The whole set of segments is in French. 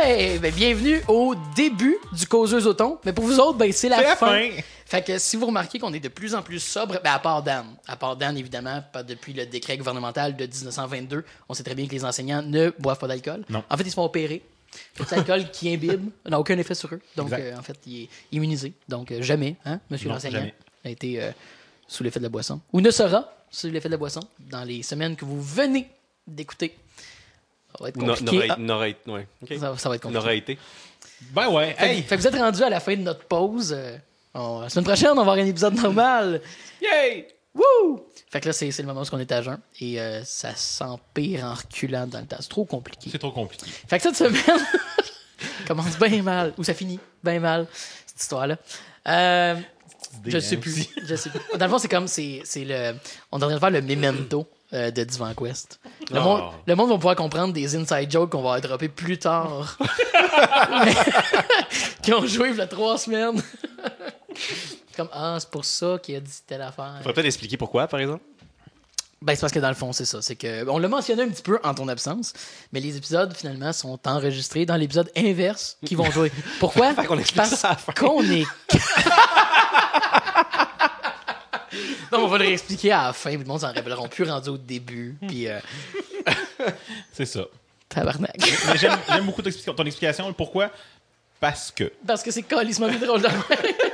Hey! Ben, bienvenue au début du Causeuse Automne. Mais pour vous autres, ben, c'est la fin. Fait que si vous remarquez qu'on est de plus en plus sobre, ben, à part Dan, évidemment, depuis le décret gouvernemental de 1922, on sait très bien que les enseignants ne boivent pas d'alcool. Non. En fait, ils se font opérer. L'alcool qui imbibe n'a aucun effet sur eux. Donc, en fait, il est immunisé. Donc, jamais, hein, monsieur l'enseignant, jamais. a été sous l'effet de la boisson. Ou ne sera sous l'effet de la boisson dans les semaines que vous venez d'écouter. Ça va être compliqué. Ouais. Okay. Ça va être compliqué. N'aurait été. Ben ouais, Fait que vous êtes rendu à la fin de notre pause. La semaine prochaine, on va avoir un épisode normal. Yay! Wouh! Fait que là, c'est le moment où on est à jeun. Et ça s'empire en reculant dans le temps. C'est trop compliqué. C'est trop compliqué. Fait que cette semaine commence bien mal. Ou ça finit bien mal, cette histoire-là. Je sais plus. Dans le fond, c'est comme... on est en train de faire le memento de Divan Quest. Le monde va pouvoir comprendre des inside jokes qu'on va dropper plus tard. Qui ont joué il y a 3 semaines. Comme, c'est pour ça qu'il a dit telle affaire. Faudrait peut-être expliquer pourquoi, par exemple. Ben, c'est parce que dans le fond, c'est ça. C'est que on l'a mentionné un petit peu en ton absence, mais les épisodes, finalement, sont enregistrés dans l'épisode inverse qui vont jouer. Pourquoi? Fait qu'on explique ça à la fin. Qu'on est... Non, on va le réexpliquer à la fin, puis le monde s'en rappelleront plus rendu au début, puis... C'est ça. Tabarnak. Mais j'aime beaucoup ton explication. Pourquoi? Parce que. Parce que c'est calissement plus drôle de même.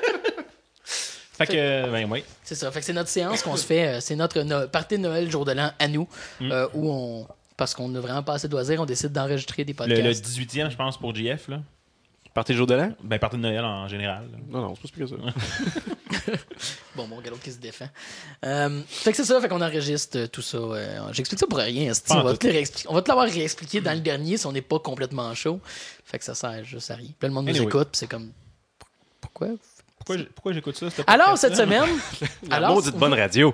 Fait que, ben oui. C'est ça. Fait que c'est notre séance qu'on se fait. C'est notre party de Noël jour de l'an à nous, où on... Parce qu'on n'a vraiment pas assez de loisirs, on décide d'enregistrer des podcasts. Le 18e, je pense, pour JF, là. Partez le jour de l'an? Ben, party de Noël en général. Là. Non, c'est pas plus que ça. Bon, mon galop qui se défend. Fait que c'est ça, fait qu'on enregistre tout ça. J'explique ça pour rien, esti. On va te l'avoir réexpliqué dans le dernier si on n'est pas complètement chaud. Fait que ça sert juste à rien. Puis là, le monde nous écoute, puis c'est comme... Pourquoi j'écoute ça? Alors, cette semaine... La maudite bonne radio.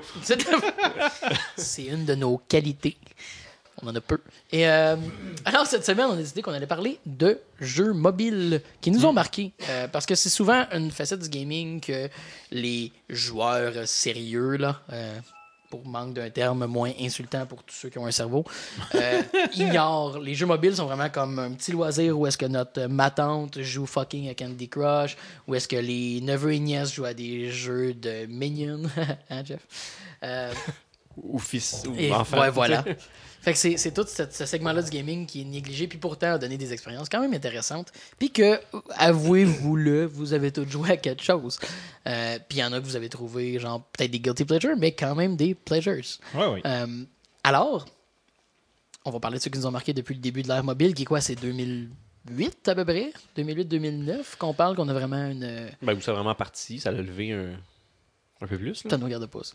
C'est une de nos qualités. On en a peu. Et alors, cette semaine, on a décidé qu'on allait parler de jeux mobiles qui nous ont marqués. Parce que c'est souvent une facette du gaming que les joueurs sérieux, là, pour manque d'un terme moins insultant pour tous ceux qui ont un cerveau, ignorent. Les jeux mobiles sont vraiment comme un petit loisir où est-ce que ma tante joue fucking à Candy Crush, où est-ce que les neveux et nièces jouent à des jeux de Minions. Hein, Jeff? Ou fils, ou Et enfant. Ouais, voilà. Fait que c'est tout ce segment-là du gaming qui est négligé, puis pourtant a donné des expériences quand même intéressantes. Puis que, avouez-vous-le, vous avez tous joué à quelque chose. Puis il y en a que vous avez trouvé, genre, peut-être des guilty pleasures, mais quand même des pleasures. Oui. Alors, on va parler de ceux qui nous ont marqués depuis le début de l'ère mobile, qui est quoi, c'est 2008 à peu près? 2008-2009 qu'on parle, qu'on a vraiment une... Ben, où ça a vraiment parti, ça l'a levé un peu plus. Ça ne nous regarde pas, ça.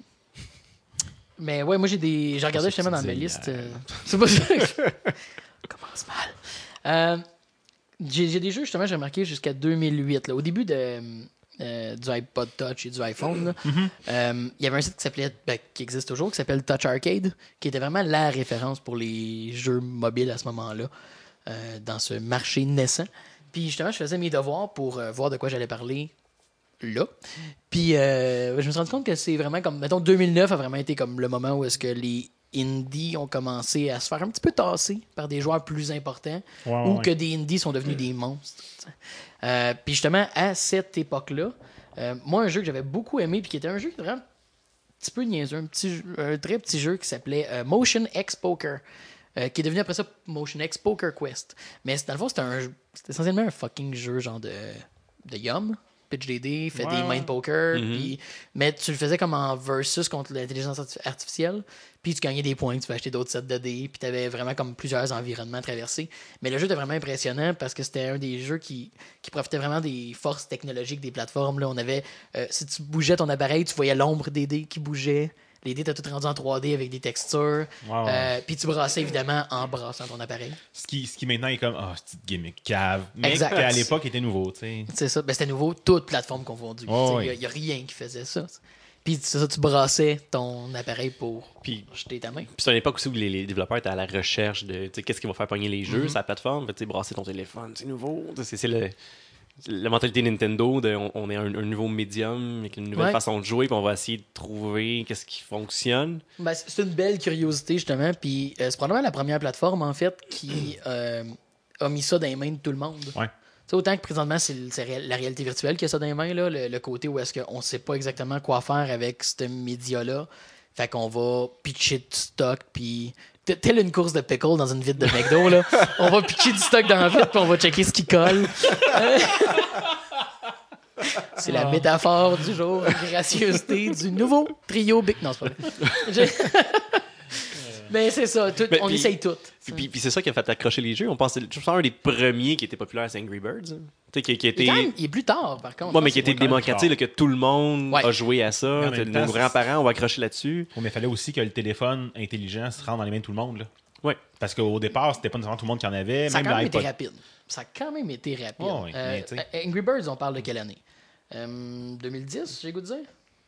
Mais ouais, moi j'ai regardé justement dans ma liste. C'est pas ça. Commence mal. J'ai des jeux, justement, j'ai remarqué jusqu'à 2008. Là, au début du iPod Touch et du iPhone, il y avait un site qui existe toujours, qui s'appelle Touch Arcade, qui était vraiment la référence pour les jeux mobiles à ce moment-là, dans ce marché naissant. Puis justement, je faisais mes devoirs pour voir de quoi j'allais parler là. Puis je me suis rendu compte que c'est vraiment comme, mettons, 2009 a vraiment été comme le moment où est-ce que les indies ont commencé à se faire un petit peu tasser par des joueurs plus importants, que des indies sont devenus des monstres. Puis justement, à cette époque-là, moi, un jeu que j'avais beaucoup aimé, puis qui était un jeu vraiment un petit peu niaiseux, un très petit jeu qui s'appelait Motion X Poker, qui est devenu après ça Motion X Poker Quest. Mais dans le fond, c'était essentiellement un fucking jeu genre de Yum. Pitch des dés, fait des mind poker, mais tu le faisais comme en versus contre l'intelligence artificielle, puis tu gagnais des points, tu pouvais acheter d'autres sets de dés, puis tu avais vraiment comme plusieurs environnements à traverser. Mais le jeu était vraiment impressionnant parce que c'était un des jeux qui profitait vraiment des forces technologiques des plateformes. Là, on avait, si tu bougeais ton appareil, tu voyais l'ombre des dés qui bougeait. Les dés étaient tout rendus en 3D avec des textures. Puis tu brassais évidemment en brassant ton appareil. Ce qui maintenant est comme, petite gimmick cave. Mais qu'à l'époque était nouveau, tu sais. C'est ça. Ben, c'était nouveau, toute plateforme confondue. Il n'y a rien qui faisait ça. Puis c'est ça, tu brassais ton appareil pour jeter ta main. Puis c'est une époque aussi où les développeurs étaient à la recherche de qu'est-ce qui va faire pogner les jeux sur la plateforme. Brasser ton téléphone, c'est nouveau. C'est la mentalité Nintendo on est un nouveau médium avec une nouvelle façon de jouer, puis on va essayer de trouver qu'est-ce qui fonctionne. Ben, c'est une belle curiosité, justement. Puis c'est probablement la première plateforme, en fait, qui a mis ça dans les mains de tout le monde. Ouais. Autant que présentement, c'est la réalité virtuelle qui a ça dans les mains, là, le côté où est-ce qu'on ne sait pas exactement quoi faire avec ce média-là. Fait qu'on va pitcher du stock, puis telle une course de pickle dans une vitre de McDo, là. On va pitcher du stock dans la vitre, puis on va checker ce qui colle. C'est la métaphore du jour, la gracieuseté du nouveau trio Big. Non, c'est pas vrai. Mais c'est ça, on essaye tout. Puis c'est ça qui a fait accrocher les jeux. Je pense un des premiers qui était populaire, c'est Angry Birds. Qui était... il est plus tard, par contre. Ouais, mais qui était démocratique, que tout le monde a joué à ça. Nos grands-parents ont accroché là-dessus. Mais il fallait aussi que le téléphone intelligent se rende dans les mains de tout le monde. Là. Ouais. Parce qu'au départ, c'était pas nécessairement tout le monde qui en avait. Ça a même quand même été rapide. Ça a quand même été rapide. Oh, oui, Angry Birds, on parle de quelle année 2010, j'ai le goût de dire.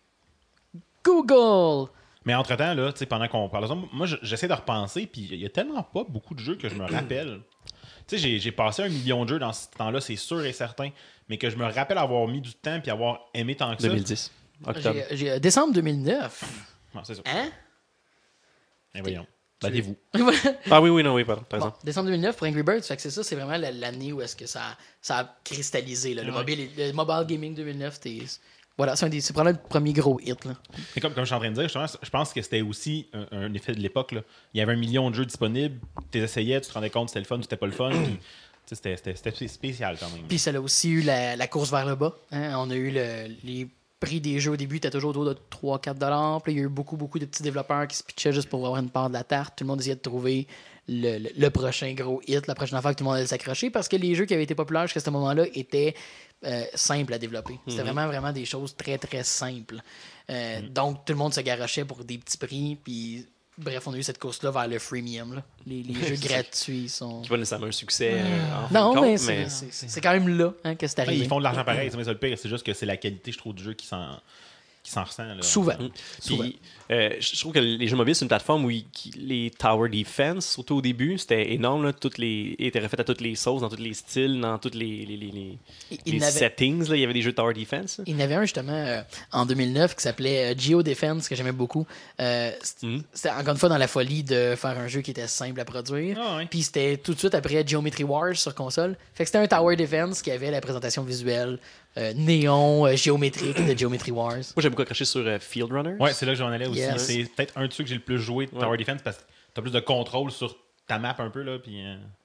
Google! Mais entre-temps, là, pendant qu'on parle de ça, moi, j'essaie de repenser, puis il y a tellement pas beaucoup de jeux que je me rappelle. Tu sais, j'ai passé 1 million de jeux dans ce temps-là, c'est sûr et certain, mais que je me rappelle avoir mis du temps puis avoir aimé tant que ça. 2010, octobre. Décembre 2009. Non, c'est ça. Hein? Et voyons. Battez-vous. Oui, pardon. Bon, décembre 2009 pour Angry Birds, fait que c'est ça, c'est vraiment l'année où est-ce que ça a cristallisé. Là. Le mobile gaming 2009, voilà, c'est probablement le premier gros hit. Là. Et comme je suis en train de dire, justement, je pense que c'était aussi un effet de l'époque. Là. Il y avait 1 million de jeux disponibles, tu les essayais, tu te rendais compte si c'était le fun ou c'était pas le fun. Puis, c'était spécial quand même. Puis ça a aussi eu la course vers le bas. Hein? On a eu les prix des jeux au début, était toujours autour de 3-4$. Puis il y a eu beaucoup de petits développeurs qui se pitchaient juste pour avoir une part de la tarte. Tout le monde essayait de trouver le prochain gros hit, la prochaine affaire que tout le monde allait s'accrocher, parce que les jeux qui avaient été populaires jusqu'à ce moment-là étaient simples à développer. C'était vraiment des choses très, très simples. Donc, tout le monde se garochait pour des petits prix, puis bref, on a eu cette course-là vers le freemium. Là. Les jeux gratuits sont... Qui pas nécessairement un succès. Non, mais c'est quand même là que c'est arrivé. Ils font de l'argent pareil, mais ça le pire, c'est juste que c'est la qualité, je trouve, du jeu qui s'en ressent. Là. Souvent. Puis, je trouve que les jeux mobiles, c'est une plateforme où les Tower Defense, surtout au début, c'était énorme. Là, étaient refaits à toutes les sauces, dans tous les styles, dans tous les settings. Là, il y avait des jeux de Tower Defense. Il y en avait un justement en 2009 qui s'appelait Geo Defense, que j'aimais beaucoup. C'était encore une fois dans la folie de faire un jeu qui était simple à produire. Puis c'était tout de suite après Geometry Wars sur console. Fait que c'était un Tower Defense qui avait la présentation visuelle néon, géométrique de Geometry Wars. Moi, j'ai beaucoup accroché sur Field Runners. Ouais, c'est là que j'en allais aussi. Yes. C'est peut-être un de ceux que j'ai le plus joué de Tower Defense parce que t'as plus de contrôle sur ta map un peu. Là, puis,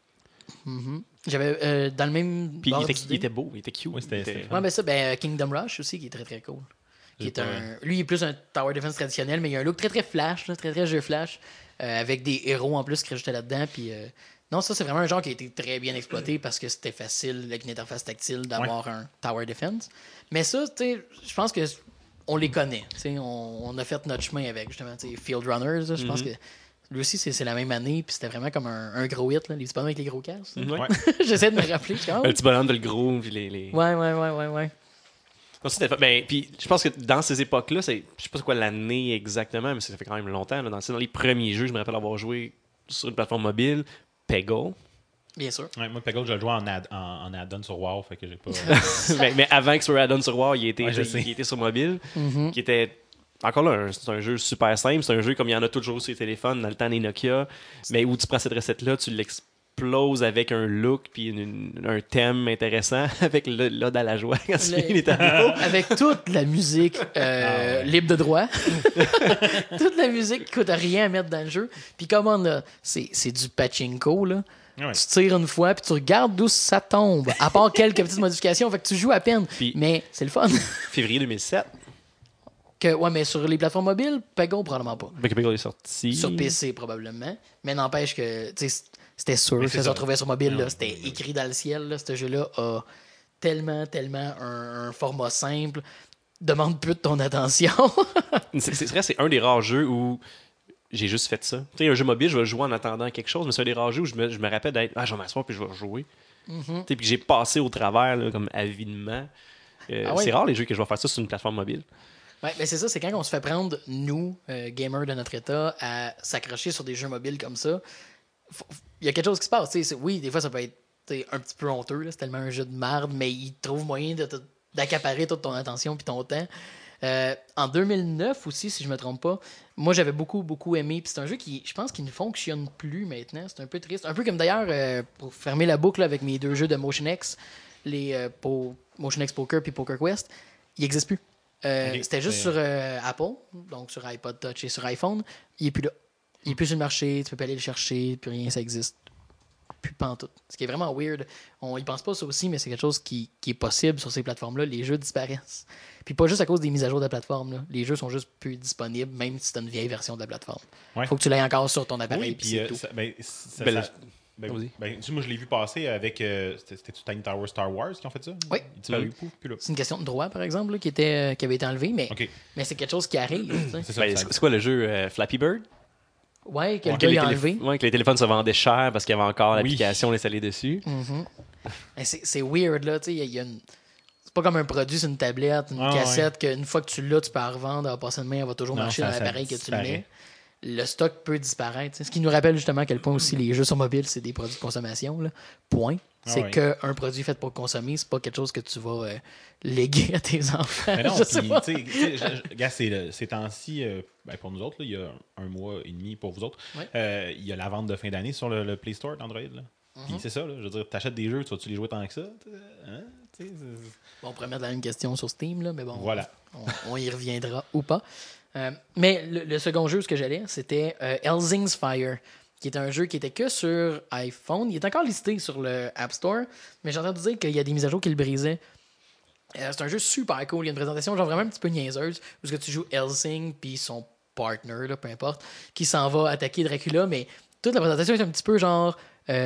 J'avais dans le même. Puis il était beau, il était cute. Oui, Ouais, ben ça, Kingdom Rush aussi, qui est très très cool. Lui, il est plus un Tower Defense traditionnel, mais il a un look très très flash, là, très très jeu flash, avec des héros en plus qui rajoutaient là-dedans. Puis, non, ça, c'est vraiment un genre qui a été très bien exploité parce que c'était facile, avec une interface tactile, d'avoir un Tower Defense. Mais ça, tu sais, je pense que on les connaît. On a fait notre chemin avec, justement, Field Runners. Je pense que lui aussi, c'est la même année, puis c'était vraiment comme un gros hit, là, les petits bonhommes avec les gros casques. Ouais. J'essaie de me rappeler. Le petit bonhomme de le gros, puis les... Ouais. Non, puis je pense que dans ces époques-là, je sais pas c'est quoi l'année exactement, mais ça fait quand même longtemps. Là, dans les premiers jeux, je me rappelle avoir joué sur une plateforme mobile, Peggle. Bien sûr. Ouais, moi, Peggle, je le jouais en add-on sur WoW, fait que j'ai pas... mais avant que ce soit add-on sur WoW, il était sur mobile, qui était... Encore là, c'est un jeu super simple. C'est un jeu comme il y en a toujours sur les téléphones dans le temps des Nokia, mais où tu prends cette recette-là, tu l'exploses avec un look puis un thème intéressant avec l'ode à la joie quand tu finis les tableaux. Avec toute la musique libre de droit. Toute la musique qui coûte rien à mettre dans le jeu. Puis comment là, c'est du pachinko, là. Ouais. Tu tires une fois, puis tu regardes d'où ça tombe. À part quelques petites modifications, fait que tu joues à peine. Puis, mais c'est le fun. Février 2007. Ouais, mais sur les plateformes mobiles, Peggle, probablement pas. Peggle est sorti. Sur PC, probablement. Mais n'empêche que c'était sûr que ça se retrouvait sur mobile. Là. C'était écrit dans le ciel. Là. Ce jeu-là a tellement un format simple. Demande peu de ton attention. c'est vrai, c'est un des rares jeux où j'ai juste fait ça. Tu sais, un jeu mobile, je vais jouer en attendant quelque chose, mais c'est un des rares jeux où je me rappelle d'être je vais m'asseoir puis je vais jouer. Puis que j'ai passé au travers là, comme avidement. C'est rare les jeux que je vais faire ça sur une plateforme mobile. Ouais, mais c'est ça, c'est quand on se fait prendre, nous, gamers de notre état, à s'accrocher sur des jeux mobiles comme ça. Il y a quelque chose qui se passe. Oui, des fois, ça peut être un petit peu honteux. Là, c'est tellement un jeu de merde, mais il trouve moyen d'accaparer toute ton attention puis ton temps. En 2009 aussi, si je me trompe pas, moi j'avais beaucoup aimé. Puis c'est un jeu qui, je pense, qui ne fonctionne plus maintenant. C'est un peu triste. Un peu comme d'ailleurs, pour fermer la boucle là, avec mes 2 jeux de Motion X, les Motion X Poker puis Poker Quest, ils n'existent plus. C'était juste sur Apple, donc sur iPod Touch et sur iPhone. Il est plus là. Il est plus sur le marché, tu peux pas aller le chercher, plus rien, ça existe. Plus pantoute. Ce qui est vraiment weird. On y pense pas ça aussi, mais c'est quelque chose qui est possible sur ces plateformes-là. Les jeux disparaissent. Puis pas juste à cause des mises à jour de la plateforme. Là. Les jeux sont juste plus disponibles, même si c'est une vieille version de la plateforme. Ouais. Faut que tu l'aies encore sur ton appareil. Oui, puis c'est tout. Moi, je l'ai vu passer avec. C'était Tiny Tower Star Wars qui ont fait ça? Oui. Il disparu, pouf, plus là. C'est une question de droit, par exemple, là, qui avait été enlevée, mais c'est quelque chose qui arrive. C'est ça, c'est quoi le jeu Flappy Bird? Ouais, que le gars a enlevé. Ouais, que les téléphones se vendaient cher parce qu'il y avait encore l'application installée dessus. C'est weird, là. Tu sais, c'est pas comme un produit sur une tablette, une cassette, qu'une fois que tu l'as, tu peux la revendre, elle va passer de main, elle va toujours marcher dans l'appareil que tu le mets. Le stock peut disparaître. Ce qui nous rappelle justement à quel point aussi les jeux sur mobile, c'est des produits de consommation. Là. Point. C'est qu'un produit fait pour consommer, c'est pas quelque chose que tu vas léguer à tes enfants. Mais non, gars, ces temps-ci, pour nous autres, là, il y a 1 mois et demi pour vous autres, il y a la vente de fin d'année sur le Play Store d'Android. Puis c'est ça, là, je veux dire, t'achètes des jeux, tu vas-tu les jouer tant que ça? Hein? Bon, on pourrait mettre la même question sur Steam, là, mais bon, voilà. on y reviendra ou pas. Mais le second jeu, ce que j'allais, c'était Hellsing's Fire, qui est un jeu qui était que sur iPhone. Il est encore listé sur le App Store, mais j'ai entendu dire qu'il y a des mises à jour qui le brisaient. C'est un jeu super cool. Il y a une présentation genre vraiment un petit peu niaiseuse, où tu joues Helsing puis son partner, là, peu importe, qui s'en va attaquer Dracula, mais toute la présentation est un petit peu genre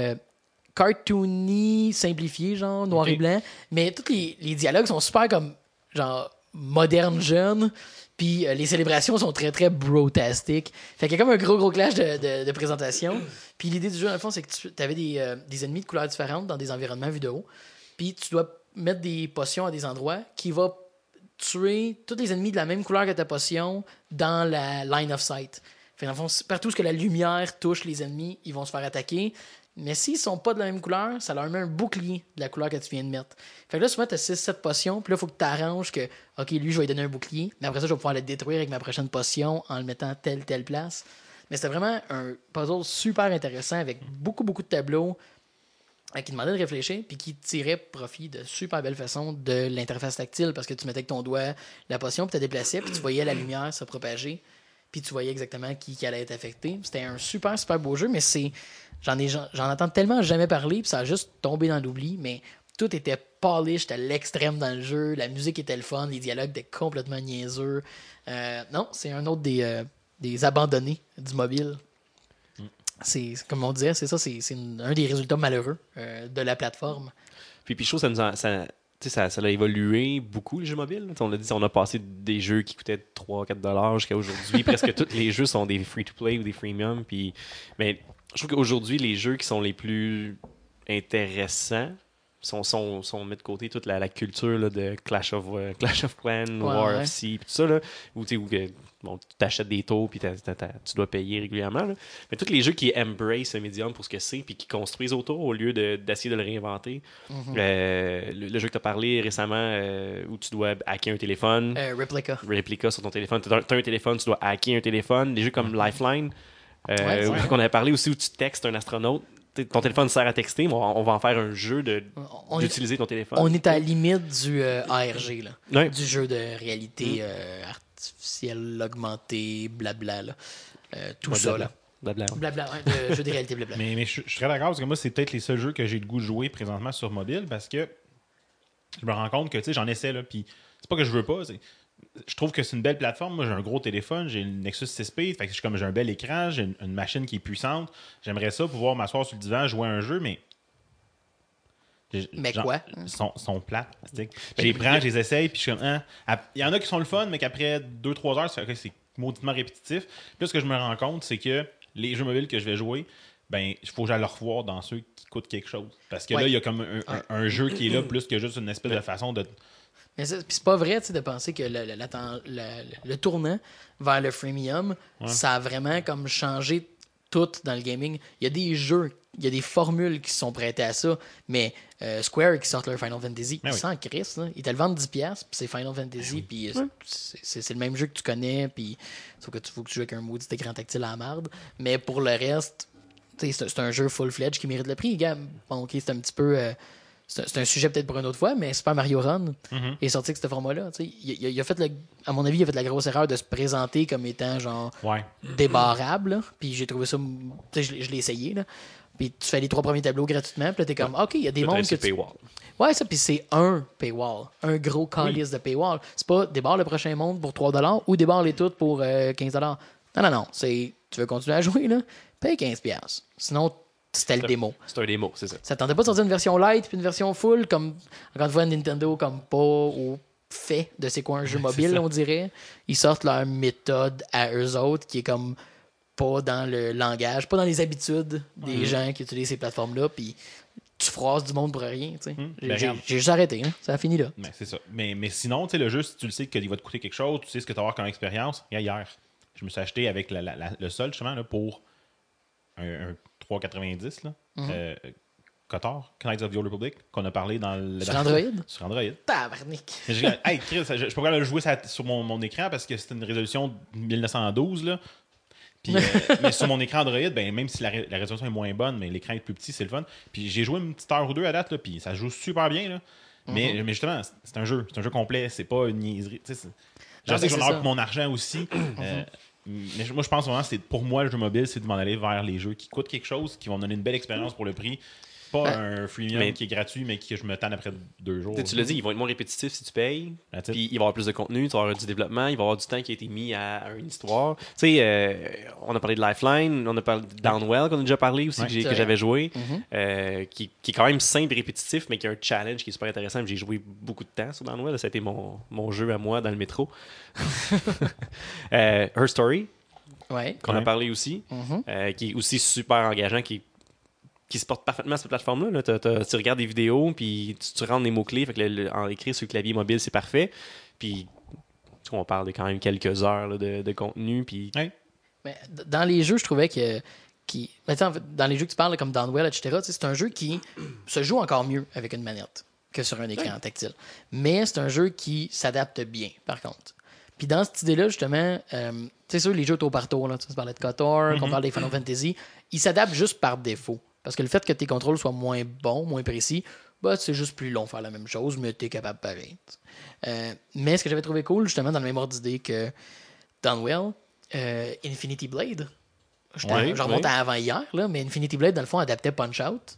cartoony, simplifié, genre noir et blanc, mais tous les dialogues sont super comme genre modernes, jeunes. Puis les célébrations sont très, très brotastic. Fait qu'il y a comme un gros clash de présentation. Puis l'idée du jeu, dans le fond, c'est que tu avais des ennemis de couleurs différentes dans des environnements vus de haut. Puis tu dois mettre des potions à des endroits qui vont tuer tous les ennemis de la même couleur que ta potion dans la line of sight. Fait dans le fond, partout où la lumière touche les ennemis, ils vont se faire attaquer. Mais s'ils sont pas de la même couleur, ça leur met un bouclier de la couleur que tu viens de mettre. Fait que là, souvent, tu as 6-7 potions, puis là, il faut que tu arranges que, OK, lui, je vais lui donner un bouclier, mais après ça, je vais pouvoir le détruire avec ma prochaine potion en le mettant à telle place. Mais c'était vraiment un puzzle super intéressant avec beaucoup de tableaux qui demandaient de réfléchir, puis qui tiraient profit de super belle façon de l'interface tactile parce que tu mettais avec ton doigt la potion, puis tu la déplaçais, puis tu voyais la lumière se propager, puis tu voyais exactement qui allait être affecté. C'était un super beau jeu, mais j'en entends tellement jamais parler, puis ça a juste tombé dans l'oubli, mais tout était polished à l'extrême dans le jeu, la musique était le fun, les dialogues étaient complètement niaiseux. Non, c'est un autre des abandonnés du mobile. C'est comme on disait, c'est ça, c'est un des résultats malheureux de la plateforme. Puis je trouve que ça a évolué beaucoup, les jeux mobiles. On a dit, on a passé des jeux qui coûtaient 3-4$ jusqu'à aujourd'hui. Presque tous les jeux sont des free-to-play ou des freemium. Mais je trouve qu'aujourd'hui, les jeux qui sont les plus intéressants sont mis de côté toute la culture là, de Clash of Clans, War of Sea, tout ça, là, où tu t'achètes des taux puis tu dois payer régulièrement. Là. Mais tous les jeux qui embrace le médium pour ce que c'est puis qui construisent autour au lieu d'essayer de le réinventer. Le jeu que tu as parlé récemment où tu dois hacker un téléphone. Replica sur ton téléphone. Tu as un téléphone, tu dois hacker un téléphone. Des jeux comme Lifeline, qu'on avait parlé aussi où tu textes un astronaute. Ton téléphone sert à texter, mais on va en faire un jeu d'utiliser ton téléphone. On est à la limite du ARG, là, du jeu de réalité artificielle, augmentée, blabla. Là. Tout ça. Là. Blabla, de jeu de réalité blabla. Mais je suis très d'accord parce que moi, c'est peut-être les seuls jeux que j'ai le goût de jouer présentement sur mobile parce que je me rends compte que j'en essaie, là, puis c'est pas que je veux pas, je trouve que c'est une belle plateforme. Moi, j'ai un gros téléphone, j'ai le Nexus 6P, fait que j'ai un bel écran, j'ai une machine qui est puissante. J'aimerais ça pouvoir m'asseoir sur le divan, jouer à un jeu, mais. Quoi? Sont plates. Je les prends, je les essaye, puis je suis comme. Il y en a qui sont le fun, mais qu'après 2-3 heures, c'est mauditement répétitif. Puis là, ce que je me rends compte, c'est que les jeux mobiles que je vais jouer, il faut que j'aille le revoir dans ceux qui coûtent quelque chose. Parce que là, il y a comme un jeu qui est là, plus que juste une espèce de façon de. Mais c'est pas vrai de penser que le tournant vers le freemium, ça a vraiment comme changé tout dans le gaming. Il y a des jeux, il y a des formules qui sont prêtées à ça, mais Square qui sortent leur Final Fantasy, ils s'en crissent. Ils te le vendent 10$, puis c'est Final Fantasy, puis c'est le même jeu que tu connais, puis sauf que tu faut que tu joues avec un maudit écran tactile à la marde. Mais pour le reste, c'est un jeu full-fledged qui mérite le prix. Gars, bon, ok, c'est un petit peu... c'est un sujet peut-être pour une autre fois, mais Super Mario Run est sorti avec ce format-là. Il a fait, à mon avis, il a fait la grosse erreur de se présenter comme étant genre débarrable. Là. Puis j'ai trouvé ça... Je l'ai essayé. Là. Puis tu fais les 3 premiers tableaux gratuitement. Puis là, t'es comme, OK, il y a des mondes que paywall. Ouais, ça, puis c'est un paywall. Un gros calice de paywall. C'est pas débarre le prochain monde pour $3 ou débarre les toutes pour 15$. Non. Tu veux continuer à jouer, là? Paye 15$. Sinon, c'était le démo. C'est un démo, c'est ça. Ça tentait pas de sortir une version light puis une version full, comme, encore une fois, Nintendo, comme pas au fait de c'est quoi un jeu mobile, on dirait. Ils sortent leur méthode à eux autres, qui est comme pas dans le langage, pas dans les habitudes des gens qui utilisent ces plateformes-là, puis tu froisses du monde pour rien, tu sais. J'ai juste arrêté, hein. Ça a fini là. Ben, c'est ça. Mais sinon, tu sais, le jeu, si tu le sais qu'il va te coûter quelque chose, tu sais ce que tu vas avoir comme expérience. Hier, je me suis acheté avec le sol, justement, là, pour un 3,90$, là. Kotor, Knights of the Old Republic, qu'on a parlé dans le... Sur Android? Sur Android. Tabarnak! Hey, Chris, je peux pas le jouer sur mon écran parce que c'est une résolution 1912, là. Puis, mais sur mon écran Android, ben, même si la résolution est moins bonne, mais l'écran est plus petit, c'est le fun. Puis j'ai joué une petite heure ou deux à date, là, puis ça joue super bien. Là. Mais justement, c'est un jeu complet, c'est pas une niaiserie. Je sais que j'en ai pour mon argent aussi. Mais moi, je pense vraiment que pour moi, le jeu mobile, c'est de m'en aller vers les jeux qui coûtent quelque chose, qui vont donner une belle expérience pour le prix. Pas un freemium qui est gratuit, mais que je me tanne après 2 jours. Tu l'as dit, ils vont être moins répétitifs si tu payes. Puis il va y avoir plus de contenu, tu vas avoir du développement, il va y avoir du temps qui a été mis à une histoire. Tu sais, on a parlé de Lifeline, on a parlé de Downwell, qu'on a déjà parlé aussi, que j'avais joué, qui est quand même simple et répétitif, mais qui a un challenge qui est super intéressant. J'ai joué beaucoup de temps sur Downwell. Ça a été mon jeu à moi dans le métro. Her Story, qu'on a parlé aussi, qui est aussi super engageant, qui se porte parfaitement sur cette plateforme-là. Tu regardes des vidéos, puis tu rentres des mots-clés. Fait que en écrit sur le clavier mobile, c'est parfait. Puis on parle de quand même quelques heures là, de contenu. Puis... Mais dans les jeux, je trouvais que... en fait, dans les jeux que tu parles, comme Downwell, etc., c'est un jeu qui se joue encore mieux avec une manette que sur un écran tactile. Mais c'est un jeu qui s'adapte bien, par contre. Puis dans cette idée-là, justement, c'est sûr, les jeux tour par tour, là, tu parlais de KOTOR, qu'on parle des Final Fantasy, ils s'adaptent juste par défaut. Parce que le fait que tes contrôles soient moins bons, moins précis, bah, c'est juste plus long faire la même chose, mais t'es capable pareil. Mais ce que j'avais trouvé cool, justement, dans le même ordre d'idée que Downwell, Infinity Blade, je remonte à avant hier, là, mais Infinity Blade, dans le fond, adaptait Punch-Out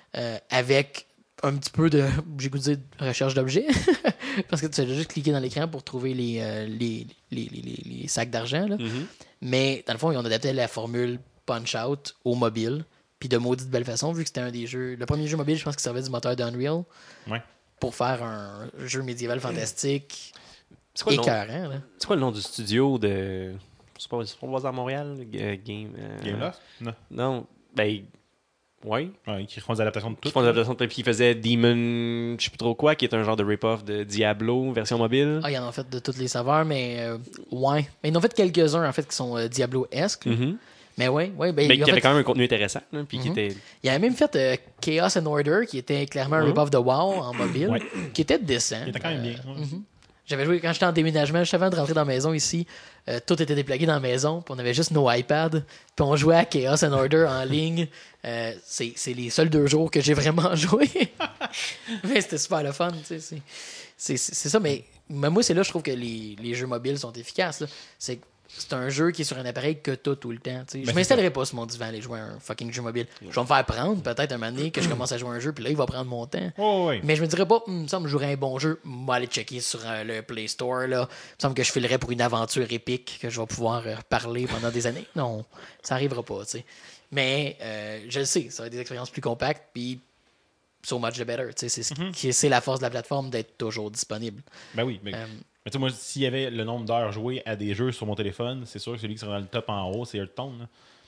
avec un petit peu de, j'ai goût de dire, recherche d'objets. Parce que tu as juste cliqué dans l'écran pour trouver les sacs d'argent. Là. Mais dans le fond, ils ont adapté la formule Punch-Out au mobile. Puis de maudite belle façon, vu que c'était un des jeux... Le premier jeu mobile, je pense qu'il servait du moteur d'Unreal pour faire un jeu médiéval fantastique écœurant. C'est quoi le nom du studio de... C'est pas à Montréal? Game Loft? Non. Ben... Oui. Qui font des adaptations de tout. Qui font des adaptations de tout. Puis ils faisaient Demon... Je sais plus trop quoi, qui est un genre de rip-off de Diablo, version mobile. Ils en ont fait de toutes les saveurs, mais... ouais. Mais ils en ont fait quelques-uns, en fait, qui sont Diablo-esques. Mais oui. Ben, qui avait quand même un contenu intéressant. Là, puis qui était... Il avait même fait Chaos and Order, qui était clairement un rip-off de WoW en mobile, qui était décent. Il était quand même bien. J'avais joué quand j'étais en déménagement, juste avant de rentrer dans la maison ici. Tout était déplugué dans la maison, puis on avait juste nos iPads, puis on jouait à Chaos and Order en ligne. C'est les seuls 2 jours que j'ai vraiment joué. Mais c'était super le fun. C'est ça, mais moi, c'est là je trouve que les jeux mobiles sont efficaces. C'est un jeu qui est sur un appareil que t'as tout le temps. Je m'installerai pas sur mon divan aller jouer à un fucking jeu mobile. Je vais me faire prendre peut-être un moment donné que je commence à jouer à un jeu, puis là, il va prendre mon temps. Mais je me dirais pas, ça me jouerait un bon jeu, moi aller checker sur le Play Store. Là. Il me semble que je filerais pour une aventure épique que je vais pouvoir parler pendant des années. Non, ça arrivera pas. T'sais. Mais je le sais, ça va être des expériences plus compactes, puis so much the better. C'est la force de la plateforme d'être toujours disponible. Ben oui, mais tu sais, moi, s'il y avait le nombre d'heures jouées à des jeux sur mon téléphone, c'est sûr que celui qui sera dans le top en haut, c'est Hearthstone.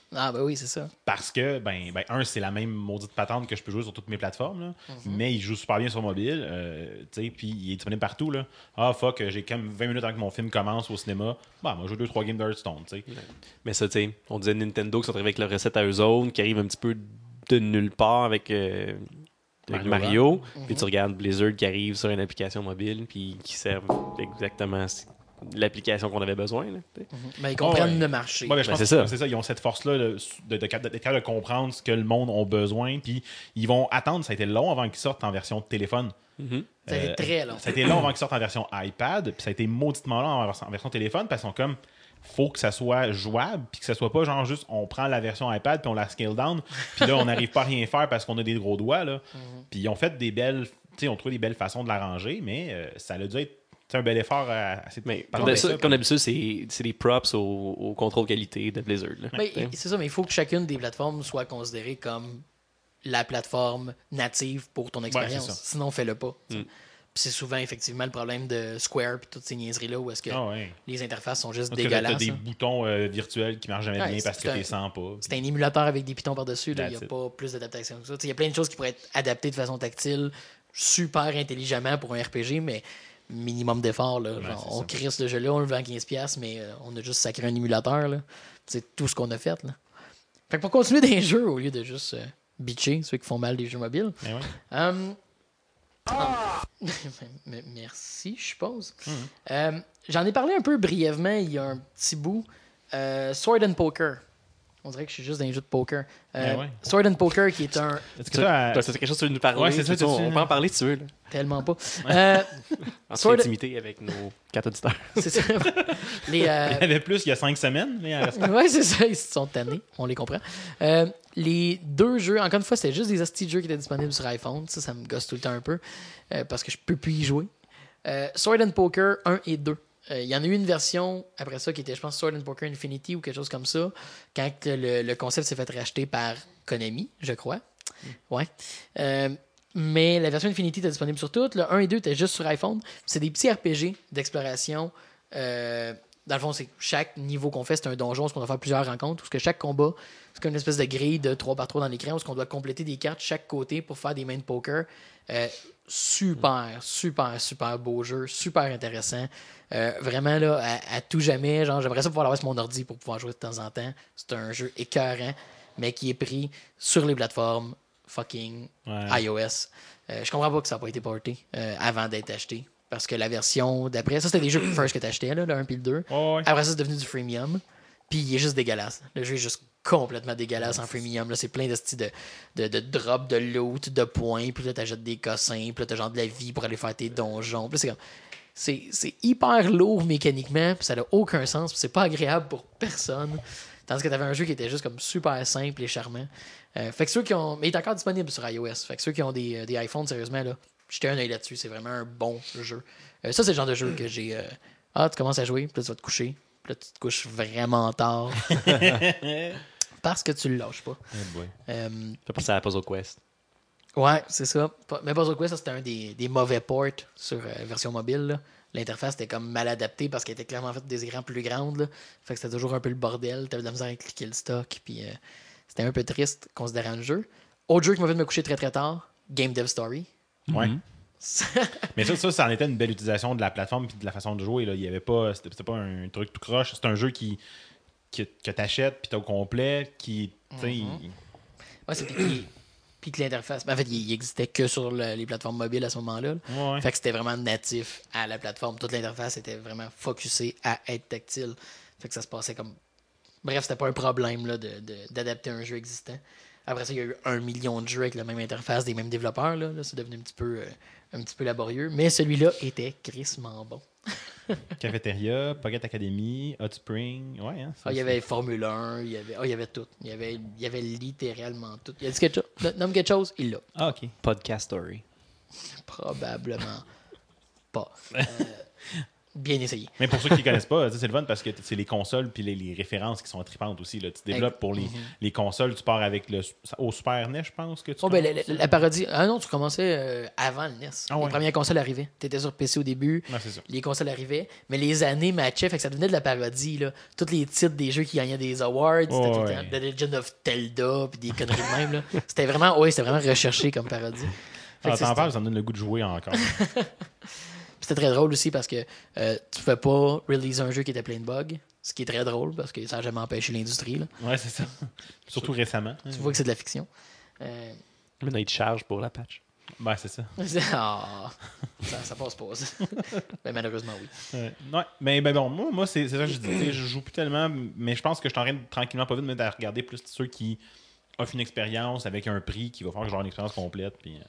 Ah, ben oui, c'est ça. Parce que, c'est la même maudite patente que je peux jouer sur toutes mes plateformes, là, mais il joue super bien sur mobile, puis il est disponible partout. Là. Ah, fuck, j'ai quand même 20 minutes avant que mon film commence au cinéma. Moi, je joue 2-3 games d'Hearthstone. Mais ça, tu sais, on disait Nintendo qui sont arrivés avec leur recette à eux autres, qui arrive un petit peu de nulle part avec Mario. Puis tu regardes Blizzard qui arrive sur une application mobile, puis qui servent exactement l'application qu'on avait besoin. Là, Mais ils comprennent le marché. Je pense que c'est ça. Ils ont cette force-là d'être capable de comprendre ce que le monde a besoin. Puis ils vont attendre. Ça a été long avant qu'ils sortent en version téléphone. Ça a été très long. Ça a été long avant qu'ils sortent en version iPad. Puis ça a été mauditement long en version téléphone parce qu'ils sont comme. Faut que ça soit jouable, puis que ça soit pas genre juste on prend la version iPad puis on la scale down, puis là on n'arrive pas à rien faire parce qu'on a des gros doigts là. Puis ils ont fait des belles, ils ont trouvé des belles façons de l'arranger, mais ça a dû être un bel effort assez. Mais comme d'habitude, c'est des props au contrôle qualité de Blizzard. Là. C'est ça, mais il faut que chacune des plateformes soit considérée comme la plateforme native pour ton expérience. Sinon, fais-le pas. Puis c'est souvent effectivement le problème de Square et toutes ces niaiseries-là où est-ce que les interfaces sont juste dégueulasses. T'as des boutons virtuels qui marchent jamais bien parce que tu les sens pas. C'est un émulateur avec des pitons par-dessus. Il n'y a pas plus d'adaptation que ça. Il y a plein de choses qui pourraient être adaptées de façon tactile, super intelligemment pour un RPG, mais minimum d'effort. On crisse le jeu-là, on le vend 15$, mais on a juste sacré un émulateur. Là. C'est tout ce qu'on a fait. Là. Fait que pour continuer des jeux, au lieu de juste bitcher ceux qui font mal des jeux mobiles... Merci, je suppose. J'en ai parlé un peu brièvement il y a un petit bout. Sword and Poker. On dirait que je suis juste dans les jeux de poker. Sword and Poker qui est un... Est-ce que t'as quelque chose que tu veux nous parler? Ouais, c'est ça, on peut en parler si tu veux. Là. Tellement pas. En intimité avec nos 4 auditeurs. C'est ça. Il y avait plus il y a 5 semaines. Ouais, c'est ça. Ils se sont tannés. On les comprend. Les deux jeux, encore une fois, c'était juste des hosties de jeux qui étaient disponibles sur iPhone. Ça me gosse tout le temps un peu parce que je peux plus y jouer. Sword and Poker 1 et 2. Il y en a eu une version après ça qui était, je pense, Sword and Poker Infinity ou quelque chose comme ça, quand le concept s'est fait racheter par Konami, je crois. Ouais. Mais la version Infinity était disponible sur toutes. Le 1 et 2 étaient juste sur iPhone. C'est des petits RPG d'exploration. Dans le fond, c'est chaque niveau qu'on fait, c'est un donjon, où on doit faire plusieurs rencontres, où que chaque combat, c'est comme une espèce de grille de 3x3 dans l'écran, où on doit compléter des cartes chaque côté pour faire des mains de poker. Super beau jeu, super intéressant. Vraiment, là, à tout jamais, genre, j'aimerais ça pouvoir l'avoir sur mon ordi pour pouvoir jouer de temps en temps. C'est un jeu écœurant, mais qui est pris sur les plateformes fucking iOS. Je comprends pas que ça n'a pas été porté avant d'être acheté. Parce que la version d'après, ça c'était des jeux first que t'achetais, là, le 1 puis le 2. Après ça, c'est devenu du freemium. Puis il est juste dégueulasse. Le jeu est juste complètement dégueulasse en freemium. Là. C'est plein de drops, de loot, de points. Puis là, t'achètes des cossins. Puis là, t'as genre de la vie pour aller faire tes donjons. Puis là, c'est hyper lourd mécaniquement. Puis ça n'a aucun sens. Puis c'est pas agréable pour personne. Tandis que t'avais un jeu qui était juste comme super simple et charmant. Fait que ceux qui ont... Mais il est encore disponible sur iOS. Fait que ceux qui ont des iPhones, sérieusement, là, jetez un œil là-dessus. C'est vraiment un bon jeu. Ça, c'est le genre de jeu que j'ai... tu commences à jouer, puis là, tu vas te coucher. Puis là, tu te couches vraiment tard. Parce que tu le lâches pas. Fais penser à Puzzle Quest. Ouais, c'est ça. Mais Puzzle Quest, ça, c'était un des mauvais ports sur version mobile. Là. L'interface était comme mal adaptée parce qu'elle était clairement faite des écrans plus grandes. Là. Fait que c'était toujours un peu le bordel. T'avais de la misère à cliquer le stock. Puis c'était un peu triste considérant le jeu. Autre jeu qui m'a fait me coucher très très tard, Game Dev Story. Ouais. Mais ça en était une belle utilisation de la plateforme et de la façon de jouer. Là. Il y avait pas, c'était pas un truc tout croche. C'est un jeu que t'achètes puis t'as au complet qui. Ouais, c'est puis que l'interface. En fait, il existait que sur les plateformes mobiles à ce moment-là. Ouais. Fait que c'était vraiment natif à la plateforme. Toute l'interface était vraiment focusée à être tactile. Fait que ça se passait comme. Bref, c'était pas un problème là, d'adapter un jeu existant. Après ça, il y a eu 1 million de jeux avec la même interface, des mêmes développeurs. Là, c'est devenu un petit peu laborieux. Mais celui-là était crissement bon. Cafeteria, Pocket Academy, Hot Spring. Ouais, hein, il y avait Formule 1, il y avait tout. Il y avait littéralement tout. Il a dit quelque chose. Nomme quelque chose, il l'a. Ah, OK. Podcast Story. Probablement pas. bien essayé. Mais pour ceux qui ne connaissent pas, c'est le fun parce que c'est les consoles puis les références qui sont tripantes aussi. Là. Tu développes pour les consoles, tu pars avec au Super NES, je pense que tu la parodie... Ah non, tu commençais avant le NES. Les premières consoles arrivaient. Tu étais sur PC au début, c'est ça. les consoles arrivaient, mais les années matchaient, fait que ça devenait de la parodie. Là. Tous les titres des jeux qui gagnaient des awards, c'était tout le temps The Legend of Zelda, puis des conneries de même. Là. C'était vraiment recherché comme parodie. T'en parles, ça me donne le goût de jouer encore. C'était très drôle aussi parce que tu pouvais pas release un jeu qui était plein de bugs, ce qui est très drôle parce que ça n'a jamais empêché l'industrie. Là. Ouais, c'est ça. Surtout récemment. Tu vois que c'est de la fiction. Maintenant, ils te chargent pour la patch. Ben, c'est ça. Ça passe pas. Ben, malheureusement, oui. Ouais. Mais ben bon, moi c'est ça que je dis. Je joue plus tellement, mais je pense que je suis en train de tranquillement pas vite de me mettre à regarder plus ceux qui offrent une expérience avec un prix qui va faire que j'aurai une expérience complète. Puis,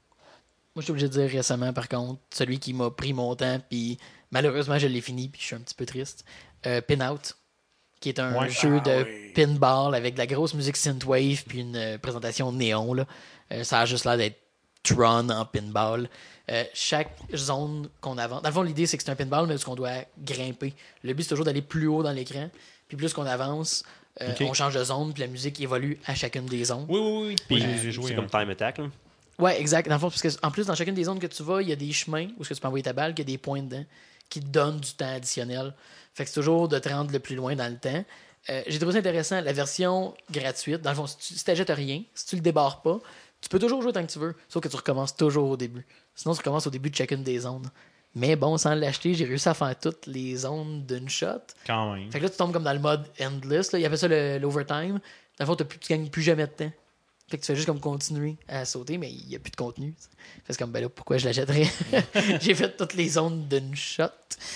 Moi, je suis obligé de dire récemment, par contre, celui qui m'a pris mon temps, puis malheureusement, je l'ai fini, puis je suis un petit peu triste. Pin Out, qui est un jeu de pinball avec de la grosse musique synthwave, puis une présentation néon. Là. Ça a juste l'air d'être Tron en pinball. Chaque zone qu'on avance... Dans le fond, l'idée, c'est que c'est un pinball, mais qu'on doit grimper. Le but, c'est toujours d'aller plus haut dans l'écran, puis plus qu'on avance... on change de zone, puis la musique évolue à chacune des zones. Oui. Puis j'ai joué. C'est comme Time Attack, là. Ouais, exact. Dans le fond, parce que en plus, dans chacune des zones que tu vas, il y a des chemins où tu peux envoyer ta balle, qu'il y a des points dedans qui te donnent du temps additionnel. Fait que c'est toujours de te rendre le plus loin dans le temps. J'ai trouvé ça intéressant. La version gratuite, dans le fond, si tu n'achètes rien, si tu le débarres pas, tu peux toujours jouer tant que tu veux, sauf que tu recommences toujours au début. Sinon, tu recommences au début de chacune des zones. Mais bon, sans l'acheter, j'ai réussi à faire toutes les zones d'une shot. Quand même. Fait que là, tu tombes comme dans le mode endless. Là. Il appelle ça l'overtime. Dans le fond, tu gagnes plus jamais de temps. Fait que tu fais juste comme continuer à sauter, mais il n'y a plus de contenu. C'est comme, ben là, pourquoi je l'achèterais? J'ai fait toutes les zones d'une shot.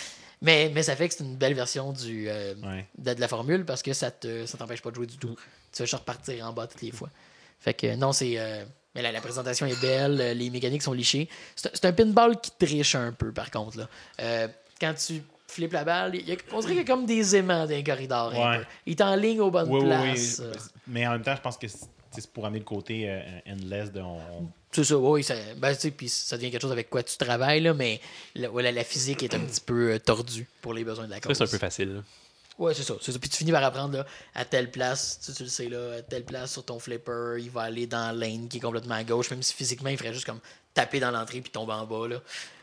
Mais ça fait que c'est une belle version de la formule parce que ça t'empêche pas de jouer du tout. Tu vas juste repartir en bas toutes les fois. Fait que non, c'est... mais la présentation est belle, les mécaniques sont lichées. C'est un pinball qui triche un peu, par contre. Là. Quand tu flippes la balle, on dirait qu'il y a comme des aimants dans les corridors. Un peu. Il est en ligne aux bonnes places. Oui. Mais en même temps, je pense que c'est pour amener le côté endless de... C'est ça, oui. Puis ça devient quelque chose avec quoi tu travailles, là, mais la physique est un petit peu tordue pour les besoins de la course. C'est un peu facile. Là. Ouais, c'est ça. Puis tu finis par apprendre là, à telle place, tu le sais, là, à telle place sur ton flipper, il va aller dans la lane qui est complètement à gauche, même si physiquement, il ferait juste comme taper dans l'entrée puis tomber en bas. Là.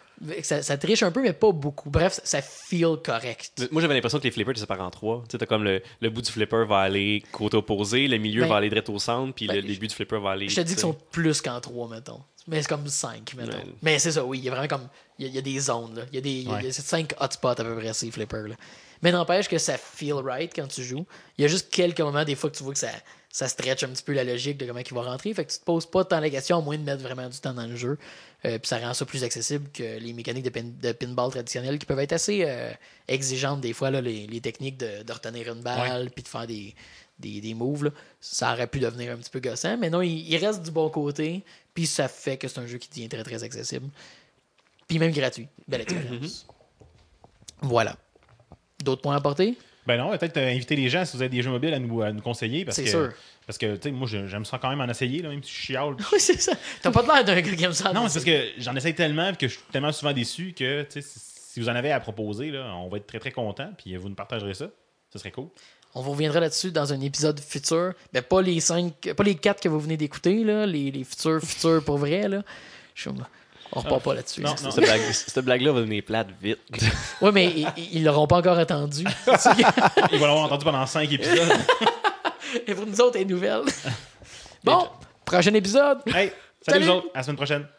Ça triche un peu, mais pas beaucoup. Bref, ça feel correct. Moi, j'avais l'impression que les flippers, tu sépares en trois. Tu sais, t'as comme le bout du flipper va aller côté opposé, le milieu va aller direct au centre, puis le début du flipper va aller... Je te dis qu'ils sont plus qu'en 3, mettons. Mais c'est comme 5, mettons. Ouais. Mais c'est ça, oui. Il y a vraiment comme... Il y a des zones, là. Il y a 5 hotspots à peu près, ces flippers, là. Mais n'empêche que ça feel right quand tu joues. Il y a juste quelques moments, des fois, que tu vois que ça stretch un petit peu la logique de comment il va rentrer. Fait que tu te poses pas tant la question, à moins de mettre vraiment du temps dans le jeu. Puis ça rend ça plus accessible que les mécaniques de pinball traditionnelles qui peuvent être assez exigeantes des fois, là, les techniques de retenir une balle puis de faire des moves. Là. Ça aurait pu devenir un petit peu gossant, mais non, il reste du bon côté. Puis ça fait que c'est un jeu qui devient très très accessible. Puis même gratuit. Belle expérience. Voilà. D'autres points à apporter? Ben non, peut-être inviter les gens si vous avez des jeux mobiles à nous conseiller. Parce que, sûr. Parce que, tu sais, moi, j'aime ça quand même en essayer, là, même si je chiale. Oui, c'est ça. T'as pas l'air d'un gars qui aime ça. Non, c'est parce que j'en essaye tellement que je suis tellement souvent déçu que, tu sais, si vous en avez à proposer, là, on va être très, très contents. Puis vous nous partagerez ça. Ce serait cool. On vous reviendra là-dessus dans un épisode futur. Mais pas les 4 que vous venez d'écouter, là. Les futurs pour vrai, là. On repart pas là-dessus. Non. Cette blague-là va devenir plate vite. Oui, mais ils l'auront pas encore attendu. Ils vont l'avoir entendu pendant 5 épisodes. Et pour nous autres, les nouvelles. Bon, prochain épisode. Hey, salut vous autres. À la semaine prochaine.